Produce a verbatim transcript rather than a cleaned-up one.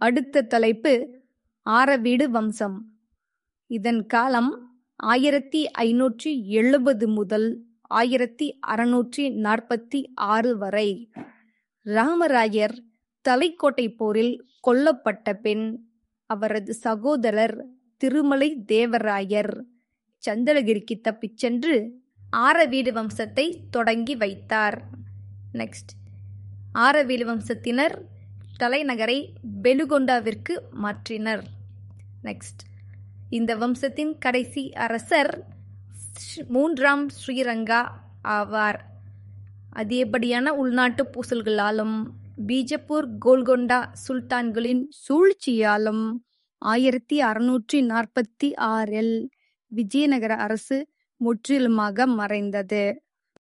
அடுத்த தலைப்பு ஆரவீடு வம்சம். இதன் காலம் ஆயிரத்தி ஐநூற்றி எழுபது முதல் ஆயிரத்தி அறுநூற்றி நாற்பத்தி ஆறு வரை. ராமராயர் தலைக்கோட்டை போரில் கொல்லப்பட்ட பின் அவரது சகோதரர் திருமலை தேவராயர் சந்திரகிரிக்கு தப்பிச் சென்று ஆரவீடு வம்சத்தை தொடங்கி வைத்தார். நெக்ஸ்ட், ஆரவீடு வம்சத்தினர் தலைநகரை பெலுகொண்டாவிற்கு மாற்றினர். நெக்ஸ்ட், இந்த வம்சத்தின் கடைசி அரசர் மூன்றாம் ஸ்ரீரங்கா ஆவார். அதிகப்படியான உள்நாட்டு பூசல்களாலும் பீஜப்பூர் கோல்கொண்டா சுல்தான்களின் சூழ்ச்சியாலும் ஆயிரத்தி அறுநூற்றி நாற்பத்தி ஆறில் விஜயநகர அரசு முற்றிலுமாக மறைந்தது.